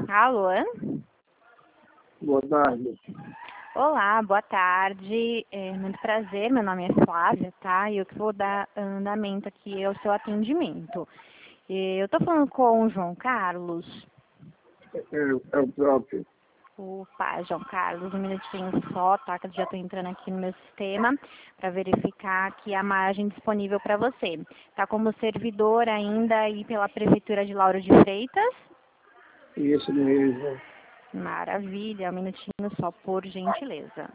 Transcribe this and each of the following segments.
Alô? Boa tarde. Olá, boa tarde. Muito prazer, meu nome é Flávia, tá? E eu que vou dar andamento aqui ao seu atendimento. Eu estou falando com o João Carlos. É o próprio. Opa, João Carlos, um minutinho só, tá? Que eu já estou entrando aqui no meu sistema para verificar aqui a margem disponível para você. Tá como servidor ainda aí pela Prefeitura de Lauro de Freitas? Isso mesmo. Maravilha, um minutinho só, por gentileza.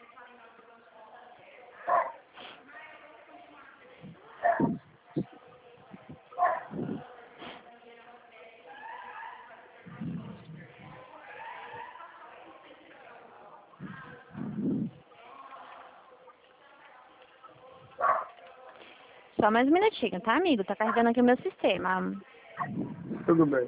Só mais um minutinho, tá, amigo? Tá carregando aqui o meu sistema. Tudo bem.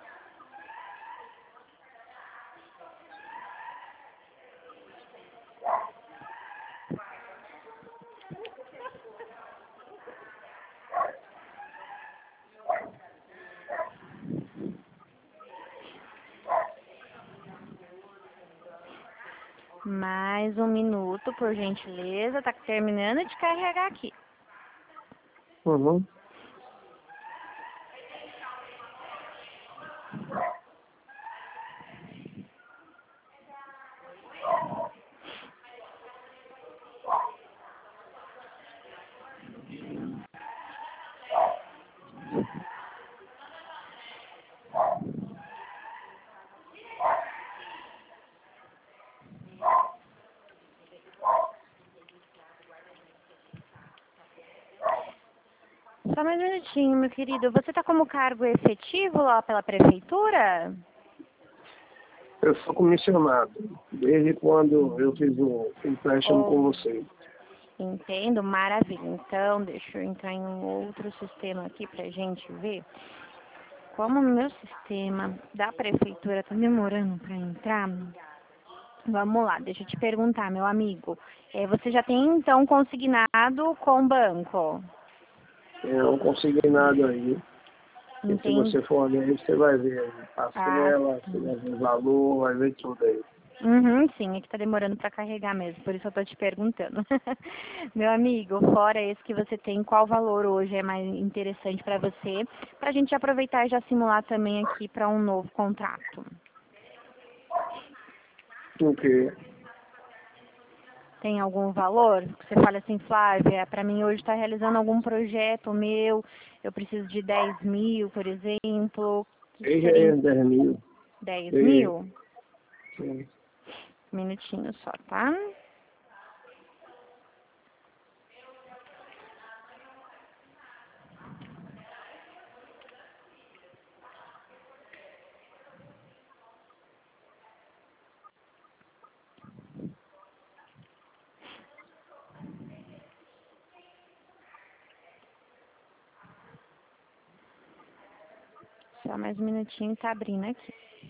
Mais um minuto, por gentileza. Tá terminando de carregar aqui. Uhum. Só mais um minutinho, meu querido. Você tá como cargo efetivo lá pela prefeitura? Eu sou comissionado, desde quando eu fiz o empréstimo com você. Entendo, maravilha. Então, deixa eu entrar em um outro sistema aqui pra gente ver. Como o meu sistema da prefeitura tá demorando para entrar, vamos lá, deixa eu te perguntar, meu amigo. Você já tem, então, consignado com o banco? Eu não consegui nada aí. E se Entendi. você for ver, você vai ver aí. Parcela, Ah, você vai ver o valor, vai ver tudo aí. sim, é que tá demorando para carregar mesmo, por isso eu tô te perguntando. Meu amigo, fora esse que você tem, qual valor hoje é mais interessante para você, para a gente aproveitar e já simular também aqui para um novo contrato? Porque Tem algum valor? Você fala assim, Flávia, para mim hoje está realizando algum projeto meu, eu preciso de 10 mil, por exemplo. O que aí já seria é 10 mil. 10 E, mil? sim. Um minutinho só, tá? Só mais um minutinho, tá abrindo aqui.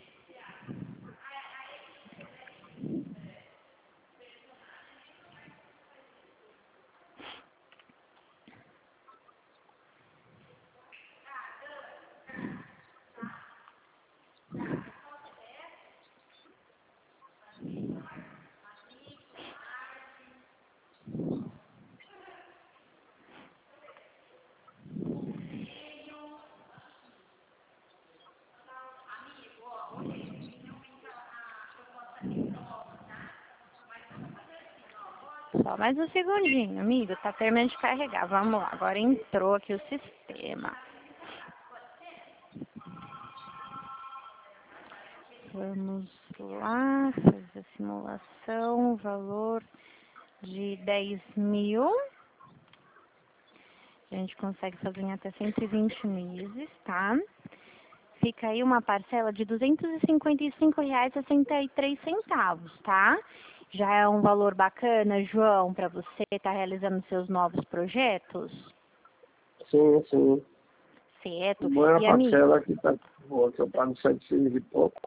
Só mais um segundinho, amigo. Tá terminando de carregar. Vamos lá. Agora entrou aqui o sistema. Vamos lá. Fazer a simulação. Valor de 10 mil. A gente consegue fazer em até 120 meses, tá? Fica aí uma parcela de R$ 255,63, tá? Já é um valor bacana, João, para você estar realizando seus novos projetos? Sim, sim. Certo. Bom, é a E, amigo, parcela que tá boa, que eu pago 700 e pouco.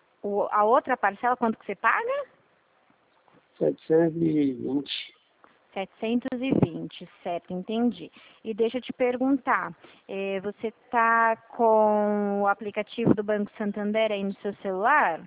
a outra parcela, quanto que você paga? 720. 720, certo, entendi. E deixa eu te perguntar, você tá com o aplicativo do Banco Santander aí no seu celular?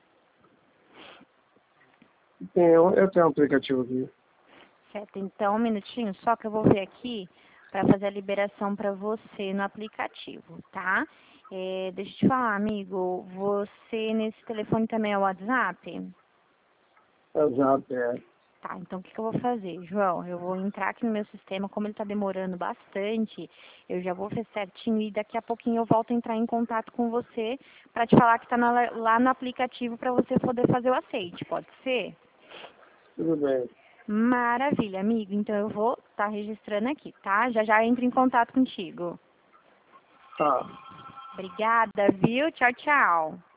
Eu tenho um aplicativo aqui. Certo, então um minutinho só que eu vou ver aqui para fazer a liberação para você no aplicativo, tá? Deixa eu te falar, amigo, você nesse telefone também é o WhatsApp? Exato, é. Tá, então o que que eu vou fazer, João? Eu vou entrar aqui no meu sistema, como ele tá demorando bastante, eu já vou ver certinho e daqui a pouquinho eu volto a entrar em contato com você para te falar que tá lá no aplicativo para você poder fazer o aceite, pode ser? Tudo bem. Maravilha, amigo. Então eu vou estar registrando aqui, tá? Já já entro em contato contigo. Tá. Obrigada, viu? Tchau, tchau.